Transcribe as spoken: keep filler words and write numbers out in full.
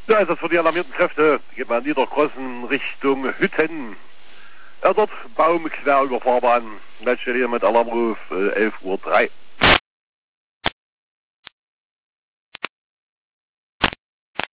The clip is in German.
Ja, ist das für die alarmierten Kräfte. Geht man Niederkrossen Richtung Hütten. Ja, dort Baum quer über Fahrbahn. Letzte hier mit Alarmruf äh, elf Uhr drei.